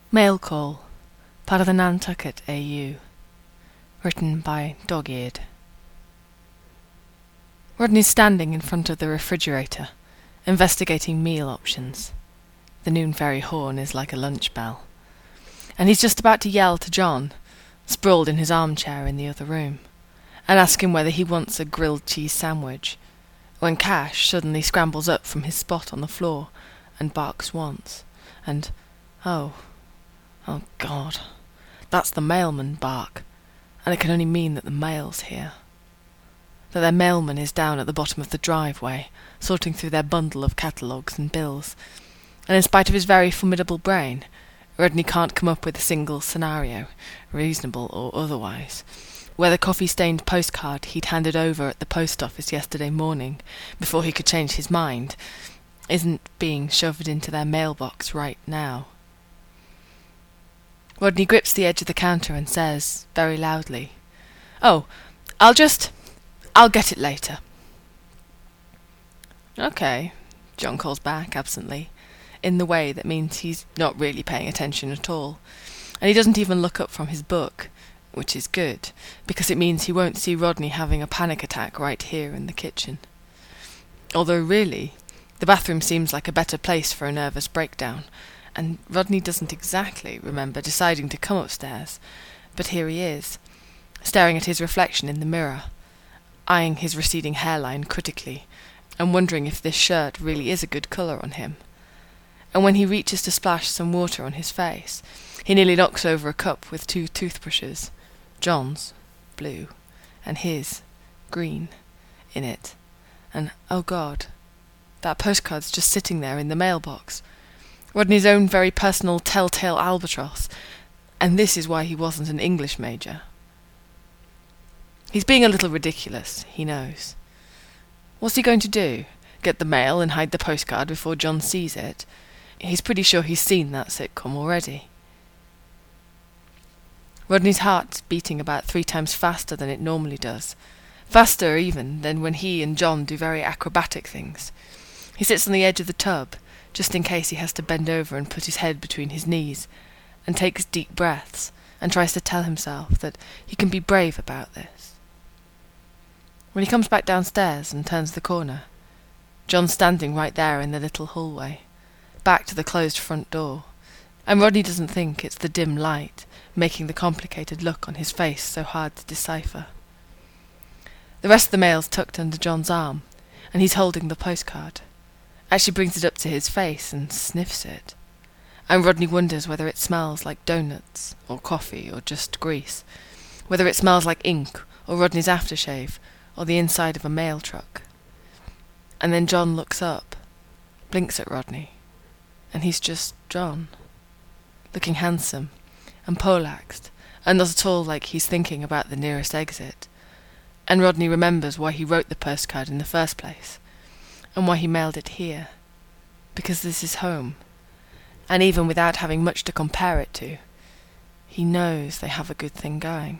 Mail Call, part of the Nantucket AU. Written by Dog-Eared. Rodney's standing in front of the refrigerator, investigating meal options. The noon ferry horn is like a lunch bell. And he's just about to yell to John, sprawled in his armchair in the other room, and ask him whether he wants a grilled cheese sandwich, when Cash suddenly scrambles up from his spot on the floor and barks once, and, oh God, that's the mailman bark, and it can only mean that the mail's here. That their mailman is down at the bottom of the driveway, sorting through their bundle of catalogues and bills, and in spite of his very formidable brain, Rodney can't come up with a single scenario, reasonable or otherwise, where the coffee-stained postcard he'd handed over at the post office yesterday morning, before he could change his mind, isn't being shoved into their mailbox right now. Rodney grips the edge of the counter and says, very loudly, "Oh, I'll get it later." "Okay," John calls back absently, in the way that means he's not really paying attention at all, and he doesn't even look up from his book, which is good, because it means he won't see Rodney having a panic attack right here in the kitchen. Although really, the bathroom seems like a better place for a nervous breakdown, and Rodney doesn't exactly remember deciding to come upstairs, but here he is, staring at his reflection in the mirror, eyeing his receding hairline critically, and wondering if this shirt really is a good colour on him. And when he reaches to splash some water on his face, he nearly knocks over a cup with 2 toothbrushes, John's, blue, and his, green, in it, and, oh God, that postcard's just sitting there in the mailbox, Rodney's own very personal telltale albatross, and this is why he wasn't an English major. He's being a little ridiculous, he knows. What's he going to do? Get the mail and hide the postcard before John sees it? He's pretty sure he's seen that sitcom already. Rodney's heart's beating about 3 times faster than it normally does, faster even than when he and John do very acrobatic things. He sits on the edge of the tub, just in case he has to bend over and put his head between his knees, and takes deep breaths, and tries to tell himself that he can be brave about this. When he comes back downstairs and turns the corner, John's standing right there in the little hallway, back to the closed front door, and Rodney doesn't think it's the dim light making the complicated look on his face so hard to decipher. The rest of the mail's tucked under John's arm, and he's holding the postcard. Actually brings it up to his face and sniffs it, and Rodney wonders whether it smells like donuts, or coffee, or just grease, whether it smells like ink, or Rodney's aftershave, or the inside of a mail truck. And then John looks up, blinks at Rodney, and he's just John, looking handsome, and poleaxed, and not at all like he's thinking about the nearest exit, and Rodney remembers why he wrote the postcard in the first place, and why he mailed it here, because this is home, and even without having much to compare it to, he knows they have a good thing going.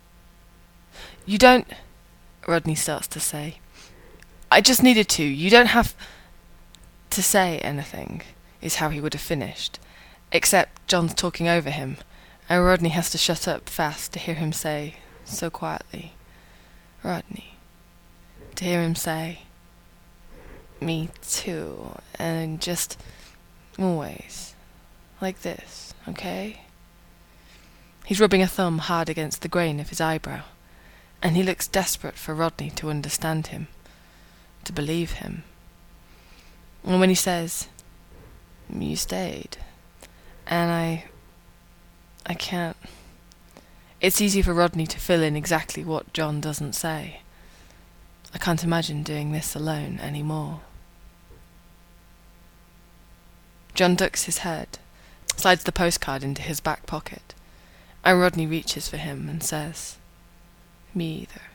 "You don't," Rodney starts to say. "I just needed to. You don't have to say anything," is how he would have finished, except John's talking over him, and Rodney has to shut up fast to hear him say, so quietly, "Rodney," to hear him say, "Me too, and just always like this, okay?" He's rubbing a thumb hard against the grain of his eyebrow, and he looks desperate for Rodney to understand him, to believe him. And when he says, "You stayed, and I can't," it's easy for Rodney to fill in exactly what John doesn't say. "I can't imagine doing this alone anymore." John ducks his head, slides the postcard into his back pocket, and Rodney reaches for him and says, "Me either."